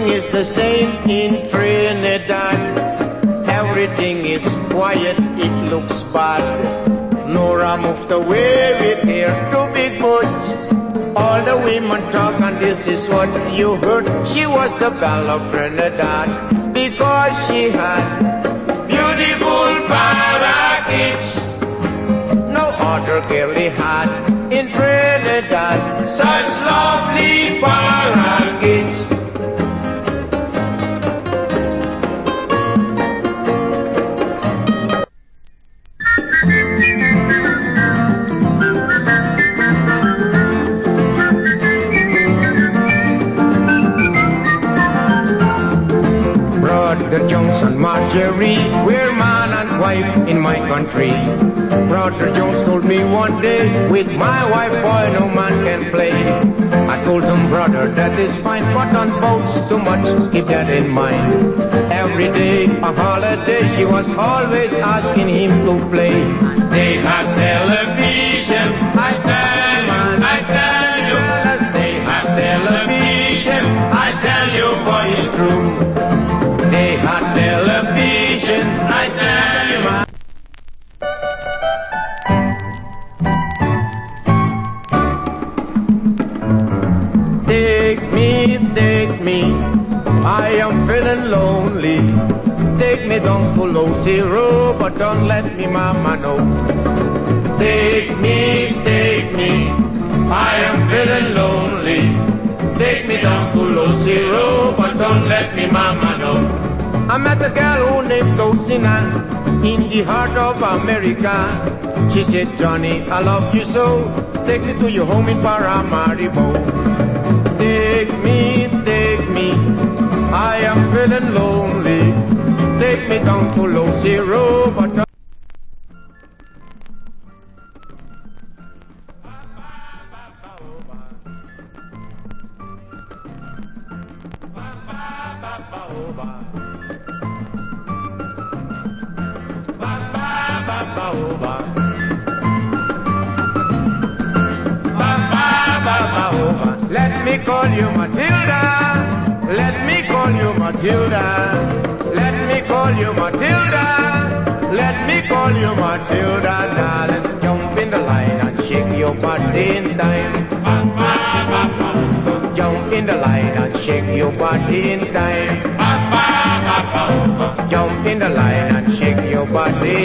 Everything is the same in Trinidad. Everything is quiet, it looks bad. Nora moved away with hair too big boots. All the women talk and this is what you heard. She was the belle of Trinidad because she had beautiful parakeets. No other girl they had in Trinidad such lovely parakeets. Brother Jones and Marjorie, we're man and wife in my country. Brother Jones told me one day, with my wife, boy, no man can play. I told him, brother, that is fine, but on boats too much, keep that in mind. Every day, a holiday, she was always asking him to play. They have television, I tell you, yes, they have television, I tell you, boy, it's true. They had television, I tell you, man. Take me, I am feeling lonely. Take me down to Low Zero, but don't let me mama know. Take me, I am feeling lonely. Take me down to Low Zero, but don't let me mama know. I met a girl who named Dulcina in the heart of America. She said, Johnny, I love you so. Take me to your home in Paramaribo. Take me, I am feeling lonely. Take me down to Low Zero, but let me call you Matilda. Let me call you Matilda. Let me call you Matilda. Let me call you Matilda, darling. Jump in the line and shake your body in time. Jump in the line and shake your body in time. Jump in the line and shake your body.